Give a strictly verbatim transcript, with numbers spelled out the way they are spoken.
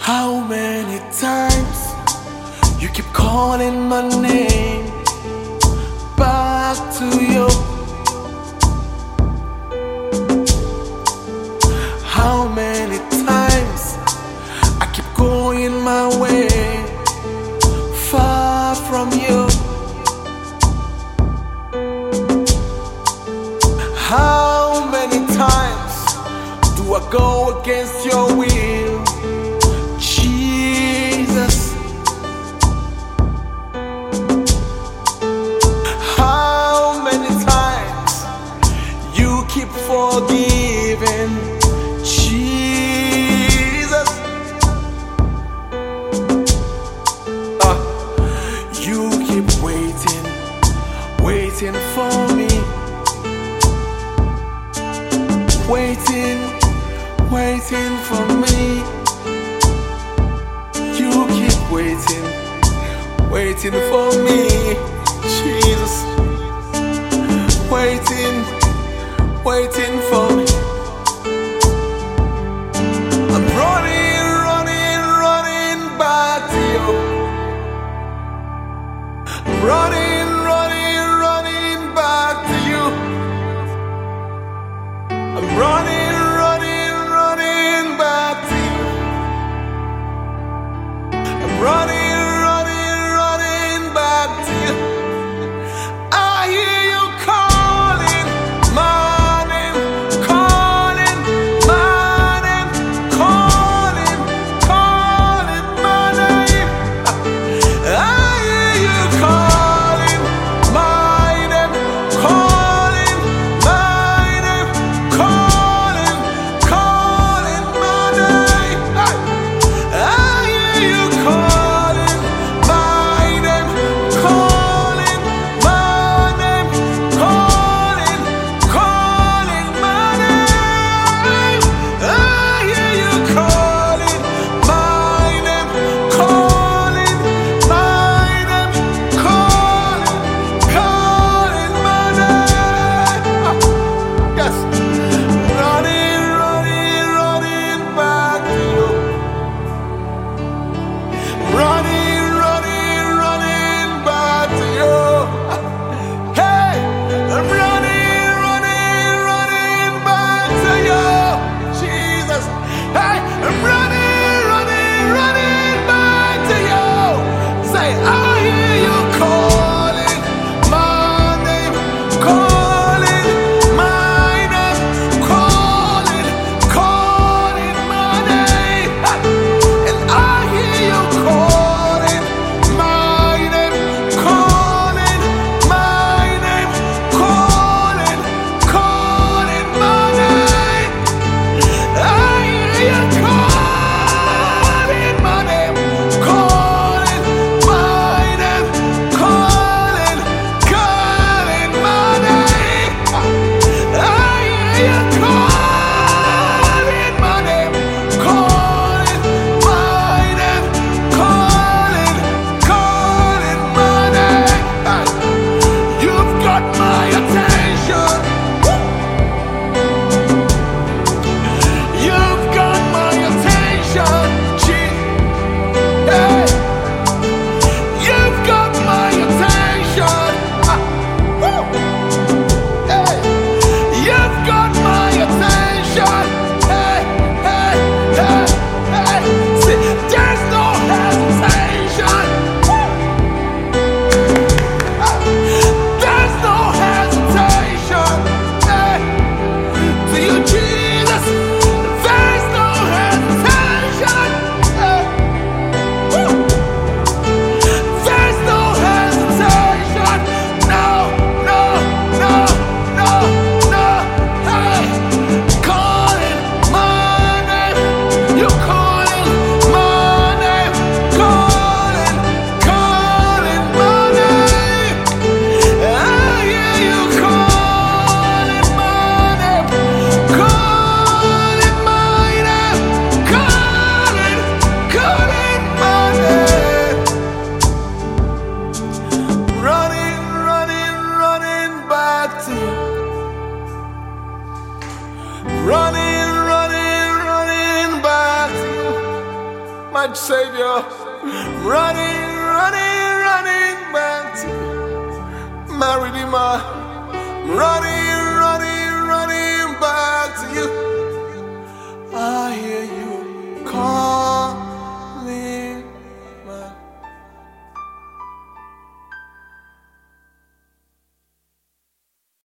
How many times you keep calling my name back to you? How many times I keep going my way far from you? How many times do I go against your will? Jesus, how many times you keep forgiving? Jesus, uh, you keep waiting, waiting for me, waiting, waiting for me. You keep waiting, waiting for me, Jesus. Waiting, waiting for me. I'm running, running, running back to you. I'm running, running, running back to you. I'm running, running, running back to you. I'm running, running, running back to you. I hear you calling my name, calling my name, calling, calling my name. I hear you calling my name, calling my name, calling, calling my name. I hear you calling my name, calling my name, calling, calling my name. I hear you calling my name, calling my name, calling, calling my name. Yes, running, running, running back to you. Running, running, running back to you. Hey, I'm running, running, running back to you, Jesus. Hey, I'm running, running, running back to you. Say, I hear you calling my name, calling my name, calling, calling my name. And I hear you calling my name, calling my name, calling, calling my name. I hear you calling my name, calling my name, calling, calling my name. I hear you calling my name, calling my name, calling, calling my name. You've got my attention. You've got my attention. Gee, hey. You've got my attention. Ah, woo. Hey. You've got my attention. Hey, hey, hey, hey. See, there's no hesitation. Woo. Ah, there's no hesitation. Hey, to you, Jesus. There's no hesitation. Hey, woo. There's no hesitation. No, no, no, no, no. Hey, calling my name. You calling my name. Calling, calling my name. I hear you calling my name. Calling my name. Calling, calling my name. Running, running, running back to you. Running, running, running back to you. my Savior. Running, running, running back to my Redeemer. Running,